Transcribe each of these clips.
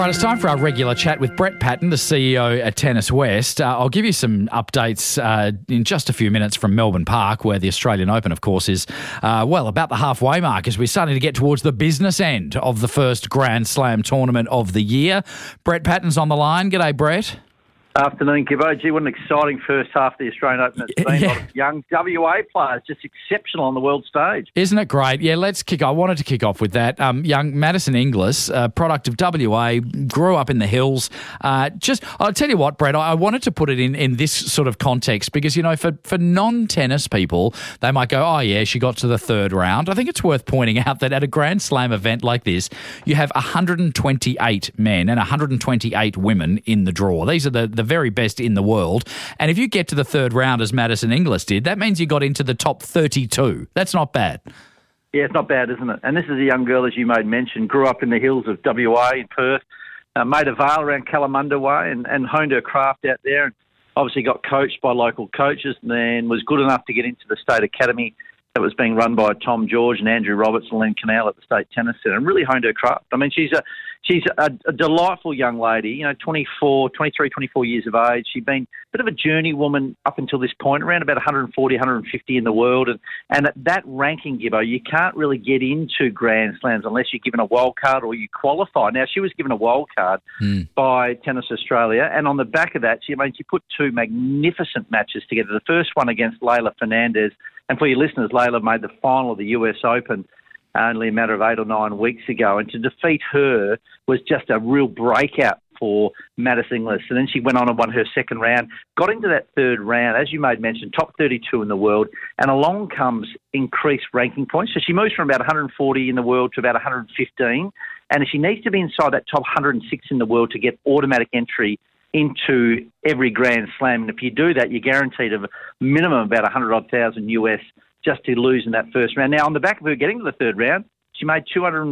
right, it's time for our regular chat with Brett Patten, the CEO at Tennis West. I'll give you some updates in just a few minutes from Melbourne Park, where the Australian Open, of course, is, about the halfway mark as we're starting to get towards the business end of the first Grand Slam tournament of the year. Brett Patten's on the line. G'day, Brett. Afternoon, Gibbo. Gee, what an exciting first half of the Australian Open it's been. A lot of young WA players, just exceptional on the world stage. Isn't it great? Yeah, let's kick off. I wanted to kick off with that. Young Madison Inglis, product of WA, grew up in the hills. I'll tell you what, Brett, I wanted to put it in this sort of context because, you know, for non-tennis people, they might go, oh, yeah, she got to the third round. I think it's worth pointing out that at a Grand Slam event like this, you have 128 men and 128 women in the draw. These are the very best in the world. And if you get to the third round, as Madison Inglis did, that means you got into the top 32. That's not bad. Yeah, it's not bad, isn't it? And this is a young girl, as you made mention, grew up in the hills of WA in Perth, made a veil around Kalamunda Way and honed her craft out there, and obviously got coached by local coaches, and then was good enough to get into the State Academy that was being run by Tom George and Andrew Roberts and Len Canal at the State Tennis Centre, and really honed her craft. I mean, she's a delightful young lady, you know, 23, 24 years of age. She'd been a bit of a journeywoman up until this point, around about 140, 150 in the world. And at that ranking, Gibbo, you can't really get into Grand Slams unless you're given a wild card or you qualify. Now, she was given a wild card by Tennis Australia. And on the back of that, she put two magnificent matches together. The first one against Leylah Fernandez. And for your listeners, Leylah made the final of the US Open only a matter of 8 or 9 weeks ago. And to defeat her was just a real breakout for Madison Inglis. And then she went on and won her second round, got into that third round, as you made mention, top 32 in the world. And along comes increased ranking points. So she moves from about 140 in the world to about 115. And she needs to be inside that top 106 in the world to get automatic entry into every Grand Slam. And if you do that, you're guaranteed a minimum of about 100,000 US just to lose in that first round. Now, on the back of her getting to the third round, she made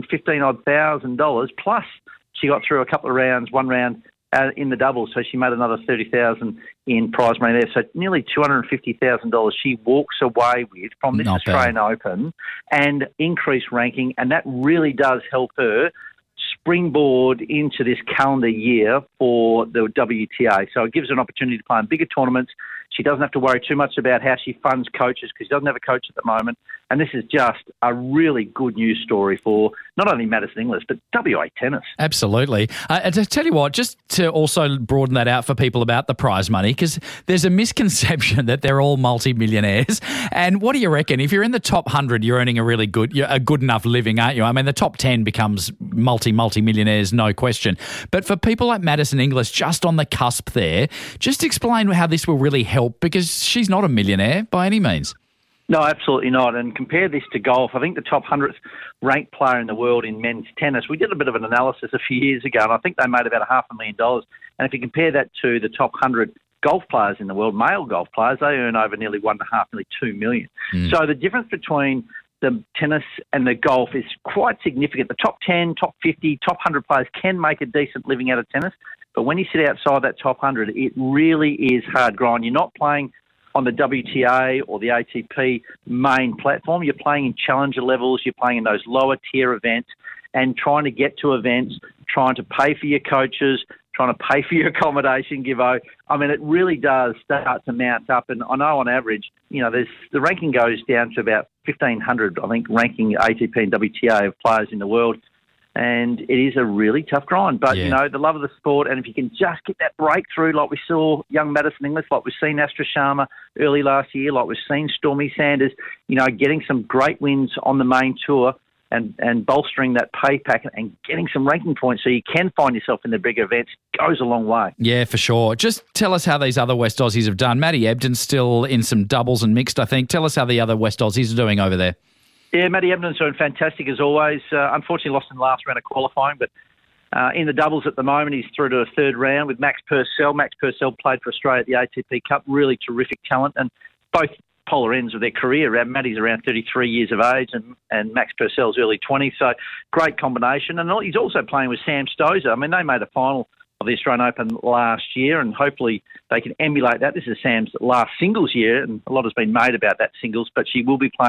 $215,000 plus she got through a couple of rounds, one round in the doubles, so she made another $30,000 in prize money there. So nearly $250,000 she walks away with from this Australian Open and increased ranking, and that really does help her springboard into this calendar year for the WTA. So it gives her an opportunity to play in bigger tournaments. She doesn't have to worry too much about how she funds coaches because she doesn't have a coach at the moment. And this is just a really good news story for not only Madison Inglis, but WA tennis. Absolutely. To tell you what, just to also broaden that out for people about the prize money, because there's a misconception that they're all multi-millionaires. And what do you reckon? If you're in the top 100, you're earning a good enough living, aren't you? I mean, the top 10 becomes multi-millionaires, no question. But for people like Madison Inglis, just on the cusp there, just explain how this will really help, because she's not a millionaire by any means. No, absolutely not. And compare this to golf. I think the top 100th ranked player in the world in men's tennis, we did a bit of an analysis a few years ago, and I think they made about $500,000. And if you compare that to the top 100 golf players in the world, male golf players, they earn over nearly $1.5 million, nearly $2 million. So the difference between the tennis and the golf is quite significant. The top 10, top 50, top 100 players can make a decent living out of tennis, but when you sit outside that top 100, it really is hard grind. You're not playing on the WTA or the ATP main platform. You're playing in challenger levels. You're playing in those lower tier events and trying to get to events, trying to pay for your coaches, trying to pay for your accommodation, Gibbo. I mean, it really does start to mount up. And I know on average, you know, the ranking goes down to about 1,500, I think, ranking ATP and WTA of players in the world. And it is a really tough grind. But, you know, the love of the sport, and if you can just get that breakthrough like we saw young Madison Inglis, like we've seen Astra Sharma early last year, like we've seen Stormy Sanders, you know, getting some great wins on the main tour and bolstering that pay packet and getting some ranking points so you can find yourself in the bigger events goes a long way. Yeah, for sure. Just tell us how these other West Aussies have done. Maddie Ebden's still in some doubles and mixed, I think. Tell us how the other West Aussies are doing over there. Yeah, Maddie Ebden's doing fantastic as always. Unfortunately lost in the last round of qualifying, but in the doubles at the moment, he's through to a third round with Max Purcell. Max Purcell played for Australia at the ATP Cup. Really terrific talent, and both polar ends of their career. Maddie's around 33 years of age and Max Purcell's early 20s, so great combination. And he's also playing with Sam Stosur. I mean, they made a final of the Australian Open last year, and hopefully they can emulate that. This is Sam's last singles year, and a lot has been made about that singles, but she will be playing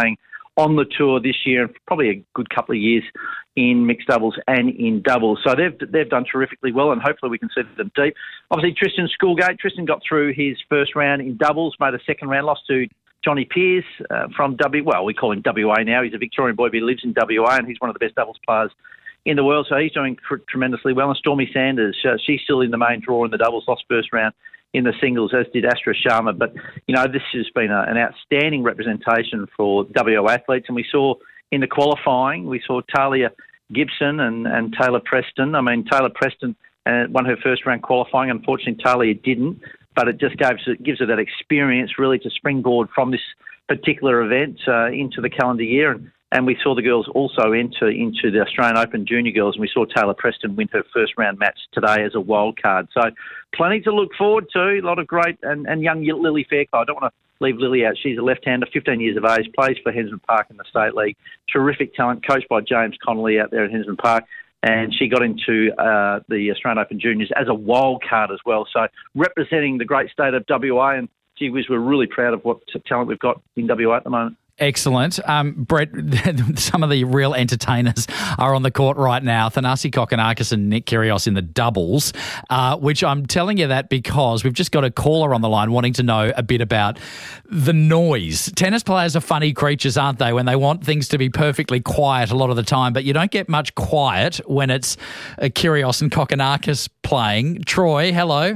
on the tour this year and probably a good couple of years in mixed doubles and in doubles. So they've done terrifically well, and hopefully we can see them deep. Obviously, Tristan Schoolgate. Tristan got through his first round in doubles, made a second round, lost to Johnny Pearce from we call him WA now. He's a Victorian boy, but he lives in WA, and he's one of the best doubles players in the world. So he's doing tremendously well. And Stormy Sanders, she's still in the main draw in the doubles, lost first round in the singles, as did Astra Sharma. But, this has been an outstanding representation for WA athletes. And we saw in the qualifying, we saw Talia Gibson and Taylor Preston. I mean, Taylor Preston won her first round qualifying. Unfortunately, Talia didn't. But it just gives her that experience really to springboard from this particular event into the calendar year. And we saw the girls also enter into the Australian Open Junior Girls, and we saw Taylor Preston win her first round match today as a wild card. So plenty to look forward to. A lot of great and young Lily Fairclough. I don't want to leave Lily out. She's a left-hander, 15 years of age, plays for Hensman Park in the State League. Terrific talent, coached by James Connolly out there at Hensman Park. And she got into the Australian Open Juniors as a wild card as well. So representing the great state of WA, and gee whiz, we're really proud of what talent we've got in WA at the moment. Excellent. Brett, some of the real entertainers are on the court right now. Thanasi Kokkinakis and Nick Kyrgios in the doubles, which I'm telling you that because we've just got a caller on the line wanting to know a bit about the noise. Tennis players are funny creatures, aren't they, when they want things to be perfectly quiet a lot of the time, but you don't get much quiet when it's Kyrgios and Kokkinakis playing. Troy, hello.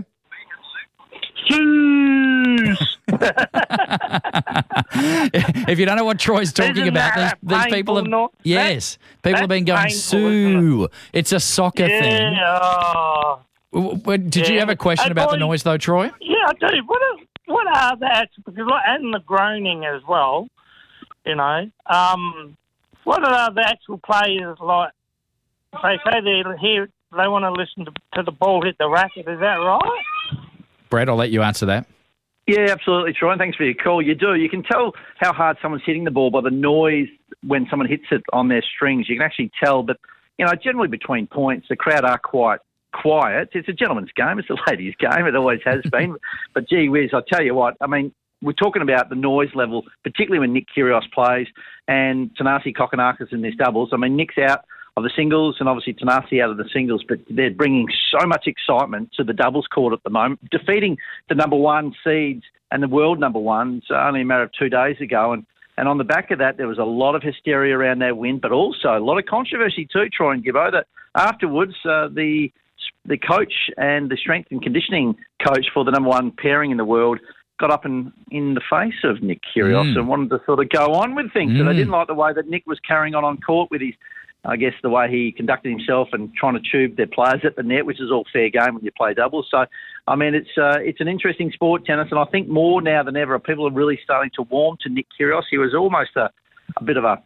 If you don't know what Troy's talking about, these people have people have been going Sue. It's a soccer thing. Did you have a question about the noise though, Troy? Yeah, I do. What are that? And the groaning as well. What are the actual players like? They say they want to listen to the ball hit the racket. Is that right? Brett, I'll let you answer that. Yeah, absolutely, Troy. And thanks for your call. You do. You can tell how hard someone's hitting the ball by the noise when someone hits it on their strings. You can actually tell. But, generally between points, the crowd are quite quiet. It's a gentleman's game. It's a ladies' game. It always has been. But, gee whiz, I tell you what, I mean, we're talking about the noise level, particularly when Nick Kyrgios plays and Thanasi Kokkinakis in these doubles. I mean, Nick's out of the singles and obviously Thanasi out of the singles, but they're bringing so much excitement to the doubles court at the moment, defeating the number one seeds and the world number ones only a matter of 2 days ago. And on the back of that, there was a lot of hysteria around their win, but also a lot of controversy too, Troy and Gibbo, that afterwards the coach and the strength and conditioning coach for the number one pairing in the world got up in the face of Nick Kyrgios and wanted to sort of go on with things. So they didn't like the way that Nick was carrying on court with his, I guess, the way he conducted himself and trying to tube their players at the net, which is all fair game when you play doubles. So, I mean, it's an interesting sport, tennis, and I think more now than ever, people are really starting to warm to Nick Kyrgios. He was almost a bit of a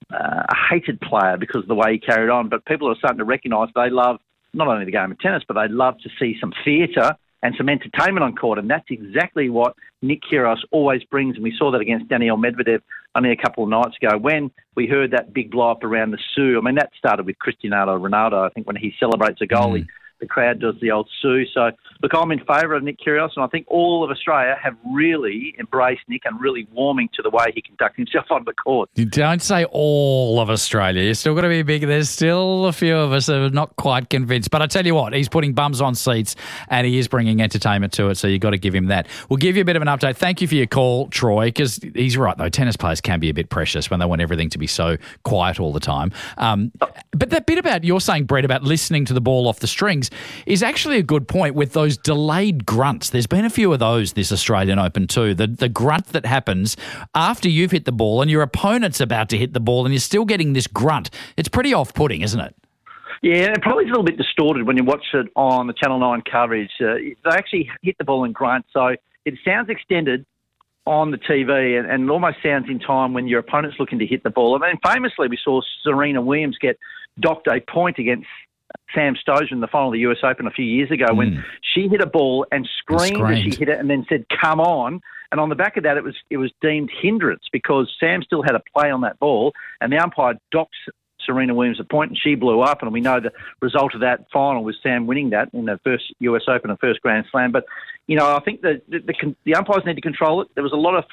hated player because of the way he carried on, but people are starting to recognise they love not only the game of tennis, but they love to see some theatre and some entertainment on court, and that's exactly what Nick Kyrgios always brings, and we saw that against Daniil Medvedev only a couple of nights ago when we heard that big blow-up around the Sue. I mean, that started with Cristiano Ronaldo. I think when he celebrates a goal, the crowd does the old Sue. So, look, I'm in favour of Nick Kyrgios, and I think all of Australia have really embraced Nick and really warming to the way he conducts himself on the court. You don't say all of Australia. You're still got to be big. There's still a few of us that are not quite convinced. But I tell you what, he's putting bums on seats and he is bringing entertainment to it, so you've got to give him that. We'll give you a bit of an update. Thank you for your call, Troy, because he's right, though. Tennis players can be a bit precious when they want everything to be so quiet all the time. But that bit about, you're saying, Brett, about listening to the ball off the strings is actually a good point with those delayed grunts. There's been a few of those this Australian Open too. The grunt that happens after you've hit the ball and your opponent's about to hit the ball and you're still getting this grunt. It's pretty off-putting, isn't it? Yeah, it probably is a little bit distorted when you watch it on the Channel 9 coverage. They actually hit the ball and grunt, so it sounds extended on the TV and it almost sounds in time when your opponent's looking to hit the ball. I mean, famously, we saw Serena Williams get docked a point against Sam Stosur in the final of the US Open a few years ago when she hit a ball and screamed as she hit it and then said, "Come on." And on the back of that, it was deemed hindrance because Sam still had a play on that ball and the umpire docked Serena Williams a point and she blew up. And we know the result of that final was Sam winning that in the first US Open and first Grand Slam. But, I think the umpires need to control it. There was a lot of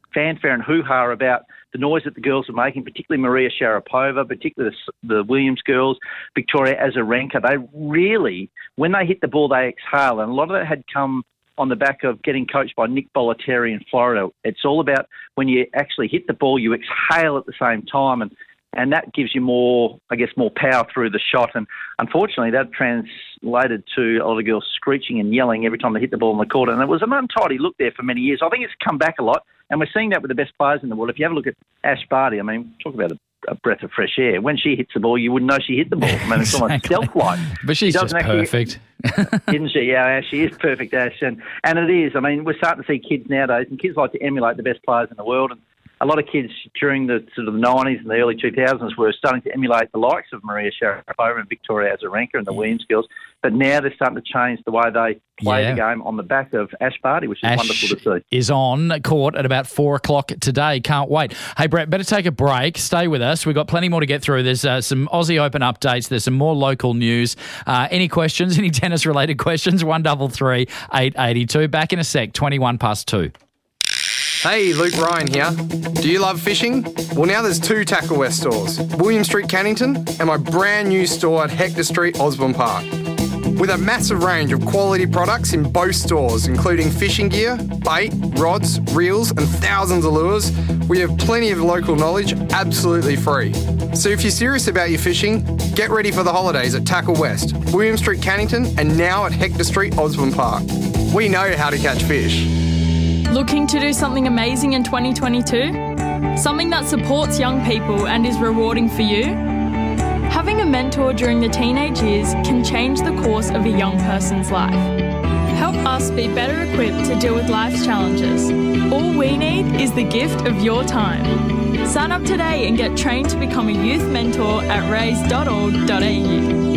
fanfare and hoo-ha about the noise that the girls were making, particularly Maria Sharapova, particularly the Williams girls, Victoria Azarenka. They really, when they hit the ball, they exhale. And a lot of that had come on the back of getting coached by Nick Bollettieri in Florida. It's all about when you actually hit the ball, you exhale at the same time. And that gives you more power through the shot. And unfortunately, that translated to a lot of girls screeching and yelling every time they hit the ball in the court. And it was an untidy look there for many years. I think it's come back a lot. And we're seeing that with the best players in the world. If you have a look at Ash Barty, I mean, talk about a breath of fresh air. When she hits the ball, you wouldn't know she hit the ball. I mean, it's almost stealth-like. But she's just perfect. Isn't she? Yeah, she is perfect, Ash. And it is. I mean, we're starting to see kids nowadays, and kids like to emulate the best players in the world. And a lot of kids during the sort of the 90s and the early 2000s were starting to emulate the likes of Maria Sharapova and Victoria Azarenka and the Williams girls. But now they're starting to change the way they play the game on the back of Ash Barty, which is wonderful to see. Is on court at about 4 o'clock today. Can't wait. Hey, Brett, better take a break. Stay with us. We've got plenty more to get through. There's some Aussie Open updates. There's some more local news. Any questions, any tennis-related questions, 1333 882. Back in a sec, 21 past 2. Hey, Luke Ryan here. Do you love fishing? Well, now there's 2 Tackle West stores, William Street, Cannington, and my brand new store at Hector Street, Osborne Park. With a massive range of quality products in both stores, including fishing gear, bait, rods, reels, and thousands of lures, we have plenty of local knowledge absolutely free. So if you're serious about your fishing, get ready for the holidays at Tackle West, William Street, Cannington, and now at Hector Street, Osborne Park. We know how to catch fish. Looking to do something amazing in 2022? Something that supports young people and is rewarding for you? Having a mentor during the teenage years can change the course of a young person's life. Help us be better equipped to deal with life's challenges. All we need is the gift of your time. Sign up today and get trained to become a youth mentor at raise.org.au.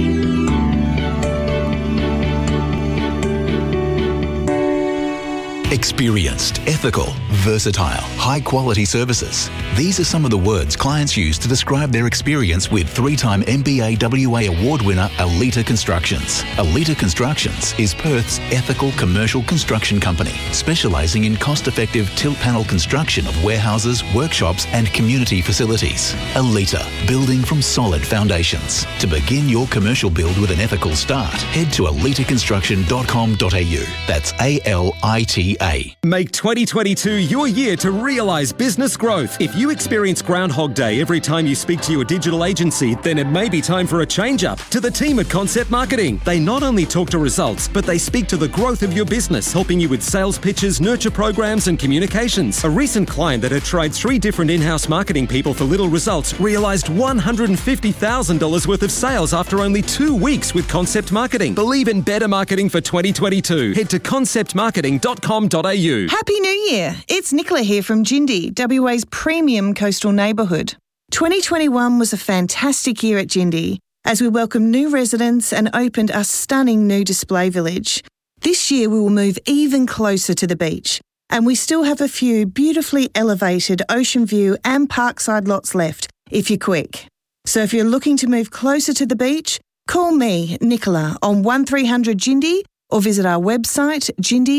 Experienced, ethical, versatile, high-quality services. These are some of the words clients use to describe their experience with 3-time MBA WA award winner Alita Constructions. Alita Constructions is Perth's ethical commercial construction company, specialising in cost-effective tilt panel construction of warehouses, workshops and community facilities. Alita, building from solid foundations. To begin your commercial build with an ethical start, head to alitaconstruction.com.au. That's ALITA. Make 2022 your year to realise business growth. If you experience Groundhog Day every time you speak to your digital agency, then it may be time for a change-up. To the team at Concept Marketing, they not only talk to results, but they speak to the growth of your business, helping you with sales pitches, nurture programs and communications. A recent client that had tried 3 different in-house marketing people for little results realised $150,000 worth of sales after only 2 weeks with Concept Marketing. Believe in better marketing for 2022. Head to conceptmarketing.com.au. Happy New Year! It's Nicola here from Jindy, WA's premium coastal neighbourhood. 2021 was a fantastic year at Jindy as we welcomed new residents and opened a stunning new display village. This year we will move even closer to the beach, and we still have a few beautifully elevated ocean view and parkside lots left if you're quick. So if you're looking to move closer to the beach, call me, Nicola, on 1300 Jindy or visit our website,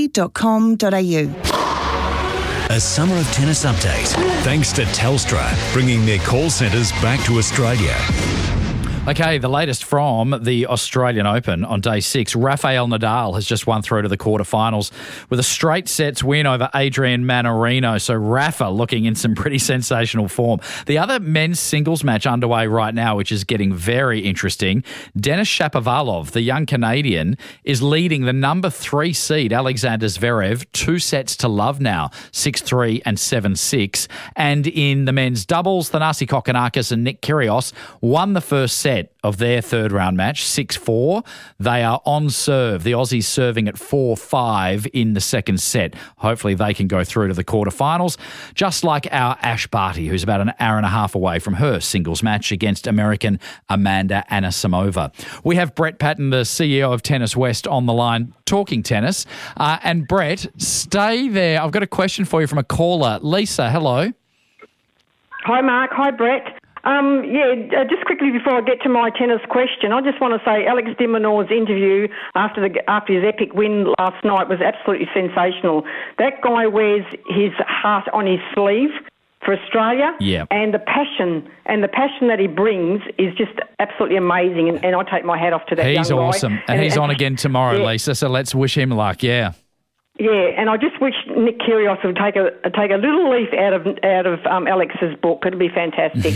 jindy.com.au. A Summer of Tennis update, thanks to Telstra, bringing their call centres back to Australia. Okay, the latest from the Australian Open on day 6. Rafael Nadal has just won through to the quarterfinals with a straight sets win over Adrian Mannarino. So Rafa looking in some pretty sensational form. The other men's singles match underway right now, which is getting very interesting. Denis Shapovalov, the young Canadian, is leading the number 3 seed Alexander Zverev 2-0 now, 6-3 and 7-6. And in the men's doubles, Thanasi Kokkinakis and Nick Kyrgios won the first set of their third round match, 6-4. They are on serve. The Aussies serving at 4-5 in the second set. Hopefully they can go through to the quarterfinals, just like our Ash Barty, who's about an hour and a half away from her singles match against American Amanda Anisimova. We have Brett Patten, the CEO of Tennis West, on the line talking tennis. And Brett, stay there. I've got a question for you from a caller. Lisa, hello. Hi, Mark. Hi, Brett. Just quickly before I get to my tennis question, I just want to say Alex de Minaur's interview after his epic win last night was absolutely sensational. That guy wears his heart on his sleeve for Australia, and the passion that he brings is just absolutely amazing, and I take my hat off to that young guy. He's awesome, and he's on again tomorrow, Lisa, so let's wish him luck, Yeah, and I just wish Nick Kyrgios would take a little leaf out of Alex's book. It'd be fantastic.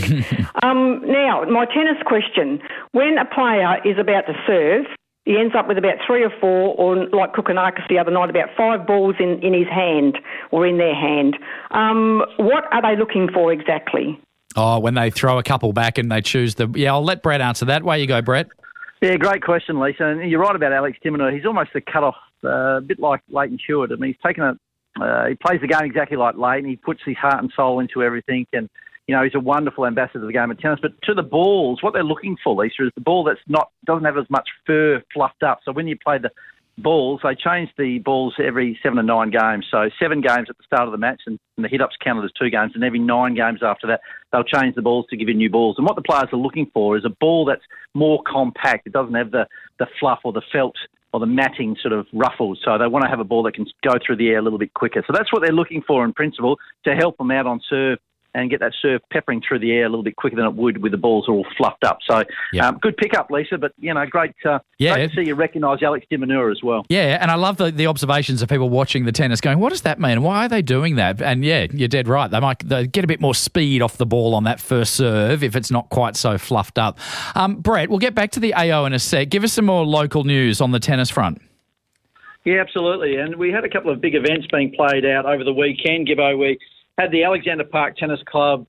Now, my tennis question: when a player is about to serve, he ends up with about 3 or 4, or like Kokonakis the other night, about 5 balls in his hand or in their hand. What are they looking for exactly? Oh, when they throw a couple back and they choose the... Yeah, I'll let Brett answer that. Way you go, Brett. Yeah, great question, Lisa. And you're right about Alex de Minaur. He's almost the cut-off, a bit like Leighton Hewitt. I mean, he's taken he plays the game exactly like Leighton. He puts his heart and soul into everything, and he's a wonderful ambassador of the game of tennis. But to the balls, what they're looking for, Lisa, is the ball doesn't have as much fur fluffed up. So when you play the balls, they change the balls every 7 to 9 games. So 7 games at the start of the match, and the hit-ups counted as 2 games, and every 9 games after that, they'll change the balls to give you new balls. And what the players are looking for is a ball that's more compact. It doesn't have the fluff or the felt or the matting sort of ruffles. So they want to have a ball that can go through the air a little bit quicker. So that's what they're looking for in principle, to help them out on serve and get that serve peppering through the air a little bit quicker than it would with the balls all fluffed up. So good pick-up, Lisa, but, great to see you recognise Alex de Minaur as well. Yeah, and I love the observations of people watching the tennis going, what does that mean? Why are they doing that? And, you're dead right. They get a bit more speed off the ball on that first serve if it's not quite so fluffed up. Brett, we'll get back to the AO in a sec. Give us some more local news on the tennis front. Yeah, absolutely. And we had a couple of big events being played out over the weekend, Gibbo. We had the Alexander Park Tennis Club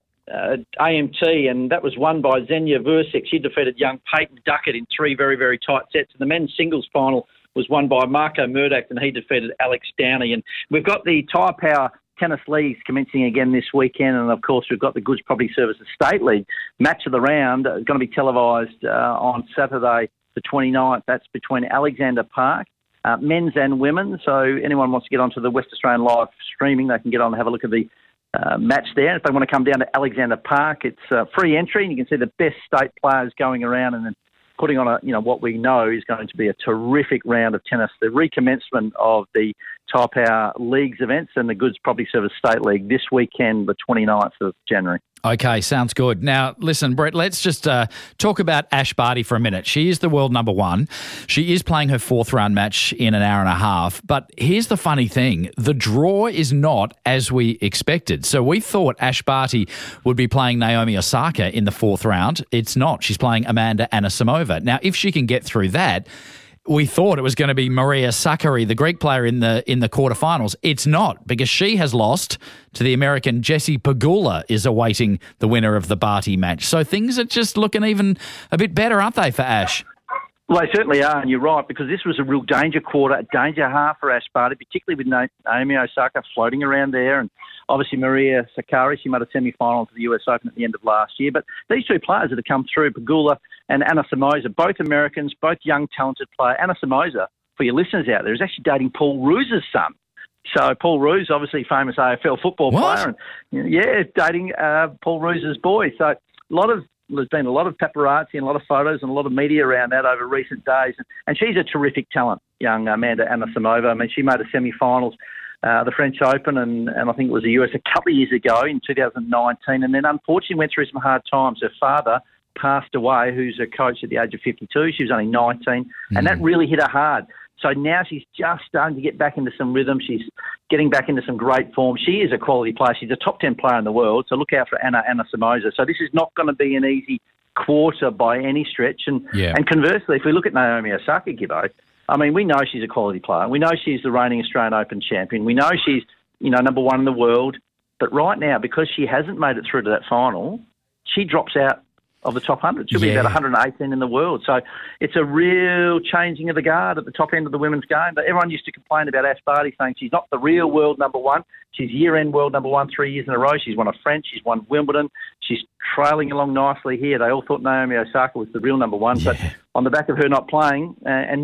AMT, and that was won by Xenia Vursik. She defeated young Peyton Duckett in 3 very, very tight sets. And the men's singles final was won by Marco Murdoch, and he defeated Alex Downey. And we've got the Tyre Power Tennis Leagues commencing again this weekend, and of course we've got the Goods Property Services State League. Match of the round is going to be televised on Saturday the 29th. That's between Alexander Park, men's and women. So anyone wants to get onto the West Australian live streaming, they can get on and have a look at the match there. If they want to come down to Alexander Park, it's free entry, and you can see the best state players going around and then putting on what we know is going to be a terrific round of tennis. The recommencement of the Tyre Power Leagues events and the Goods Property Service State League this weekend, the 29th of January. Okay, sounds good. Now, listen, Brett, let's just talk about Ash Barty for a minute. She is the world number 1. She is playing her 4th round match in an hour and a half. But here's the funny thing. The draw is not as we expected. So we thought Ash Barty would be playing Naomi Osaka in the 4th round. It's not. She's playing Amanda Anisimova. Now, if she can get through that, we thought it was going to be Maria Sakkari, the Greek player, in the quarterfinals. It's not, because she has lost to the American Jessie Pegula, is awaiting the winner of the Barty match. So things are just looking even a bit better, aren't they, for Ash? Well, they certainly are, and you're right, because this was a real danger quarter, a danger half for Ash Barty, particularly with Naomi Osaka floating around there, and obviously Maria Sakkari. She made a semi-final to the US Open at the end of last year. But these 2 players that have come through, Pegula and Anisimova, both Americans, both young, talented players. Anisimova, for your listeners out there, is actually dating Paul Roos's son. So Paul Roos, obviously famous AFL football player, and dating Paul Roos's boy. So there's been a lot of paparazzi and a lot of photos and a lot of media around that over recent days. And she's a terrific talent, young Amanda Anisimova. I mean, she made a semi-finals, the French Open, and I think it was the US a couple of years ago in 2019. And then unfortunately went through some hard times. Her father passed away, who's a coach at the age of 52. She was only 19. And that really hit her hard. So now she's just starting to get back into some rhythm. She's getting back into some great form. She is a quality player. She's a top 10 player in the world. So look out for Anna Anisimova. So this is not going to be an easy quarter by any stretch. And conversely, if we look at Naomi Osaka, Gibbo, I mean, we know she's a quality player. We know she's the reigning Australian Open champion. We know she's, number 1 in the world. But right now, because she hasn't made it through to that final, she drops out of the top 100. She'll be about 118 in the world. So it's a real changing of the guard at the top end of the women's game. But everyone used to complain about Ash Barty, saying she's not the real world number 1. She's year-end world number 1 3 years in a row. She's won a French. She's won Wimbledon. She's trailing along nicely here. They all thought Naomi Osaka was the real number 1. But on the back of her not playing and not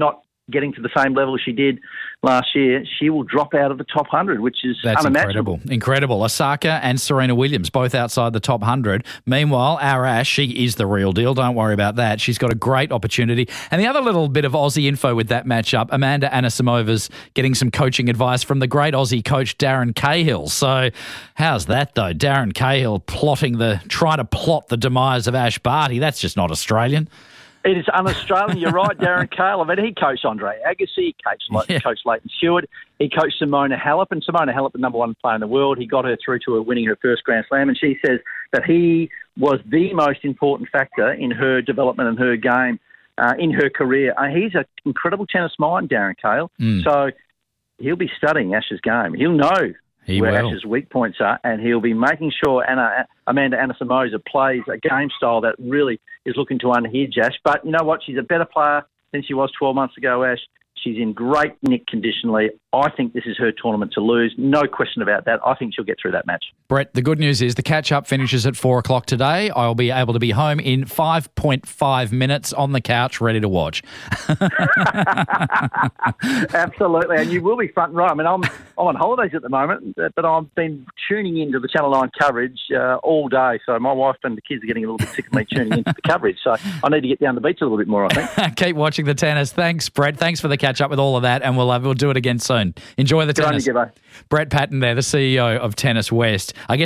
getting to the same level she did last year, she will drop out of the top 100, which is unimaginable. Incredible. Osaka and Serena Williams, both outside the top 100. Meanwhile, our Ash, she is the real deal. Don't worry about that. She's got a great opportunity. And the other little bit of Aussie info with that matchup, Amanda Anisimova's getting some coaching advice from the great Aussie coach Darren Cahill. So how's that, though? Darren Cahill trying to plot the demise of Ash Barty. That's just not Australian. It is un-Australian. You're right, Darren Cahill. I mean, he coached Andre Agassi, he coached Leighton Stewart, he coached Simona Halep, and Simona Halep, the number one player in the world, he got her through to her winning her first Grand Slam, and she says that he was the most important factor in her development and her game in her career. He's an incredible tennis mind, Darren Cahill. So he'll be studying Ash's game. He'll know where Ash's weak points are, and he'll be making sure Amanda Anisimova plays a game style that really is looking to unhinge Ash. But you know what? She's a better player than she was 12 months ago, Ash. She's in great nick conditionally. I think this is her tournament to lose. No question about that. I think she'll get through that match. Brett, the good news is the catch-up finishes at 4 o'clock today. I'll be able to be home in 5.5 minutes on the couch, ready to watch. Absolutely, and you will be front row. I mean, I'm on holidays at the moment, but I've been tuning into the Channel 9 coverage all day. So my wife and the kids are getting a little bit sick of me tuning into the coverage. So I need to get down the beach a little bit more, I think. Keep watching the tennis. Thanks, Brett. Thanks for the catch-up with all of that, and we'll do it again soon. Enjoy the tennis. Good on you, Gibbo. Brett Patton there, the CEO of Tennis West. I guess